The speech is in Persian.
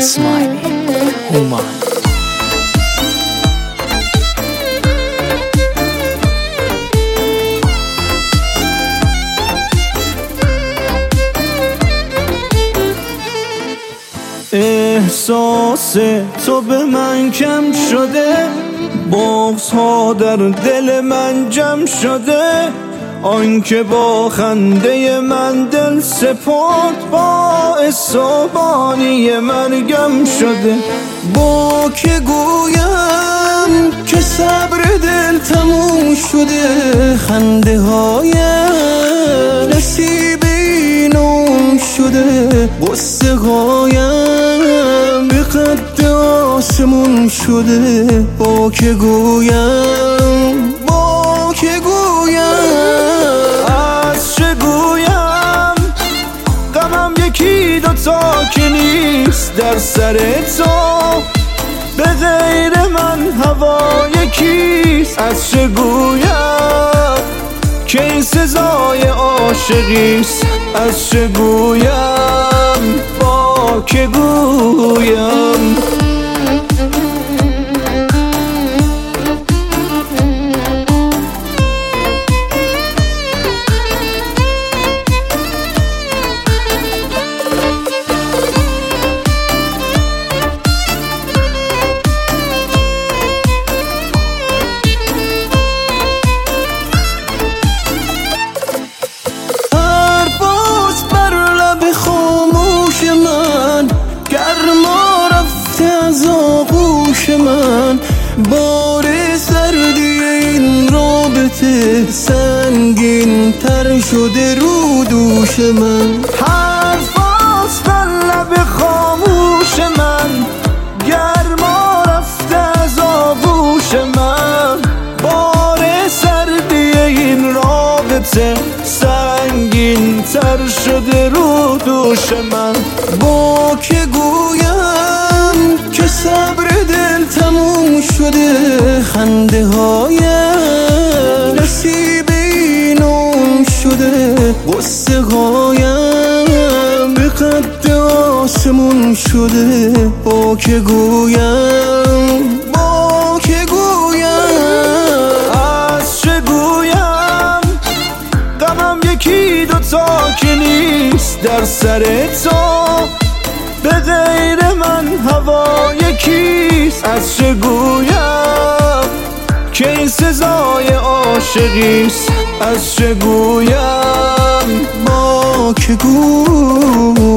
Smiley هومان. احساس تو به من کم شده، بغض‌ها در دل من جمع شده، آنکه با خنده من دل سپرد باعث و بانی مرگم شده. با که گویم که صبر دل تموم شده، خنده هایم نصیب اینم شده، قصه هایم به قد آسمون شده. با که گویم از چه گویم، غمم یکی دوتا که نیست در سر تو، به غیر من هوا یکیست. از چه گویم که این سزای عاشقیست، از چه گویم با که گویم. من بار سردی این رابطه سنگین تر شده رو دوش من. حرفاست بر لب خاموش من، گرما رفته از آغوش من. بار سردی این رابطه سنگین تر شده رو دوش من. با که گویم که صبر دل تموم شده، خنده هایم نصیب اینم شده، قصه هایم به قد آسمون شده. با که گویم از چه گویم، غمم یکی دوتا که نیست در سر تو، به غیر من هوا یکیست. از چه گویم که این سزای عاشقیست، از چه گویم با که گویم.